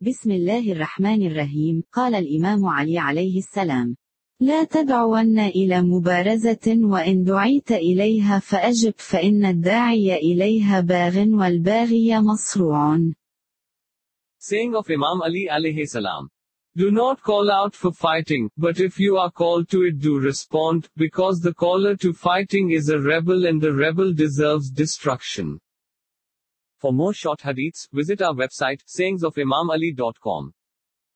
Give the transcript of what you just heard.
بسم الله الرحمن الرحيم. قال الإمام علي عليه السلام: لا تدعون إلى مبارزة، وإن دعيت إليها فأجب، فإن الداعي إليها باغ والباغي مصروع. Saying of Imam Ali alayhi salam. Do not call out for fighting, but if you are called to it, do respond, because the caller to fighting is a rebel and the rebel deserves destruction. For more short hadiths, visit our website, sayingsofimamali.com.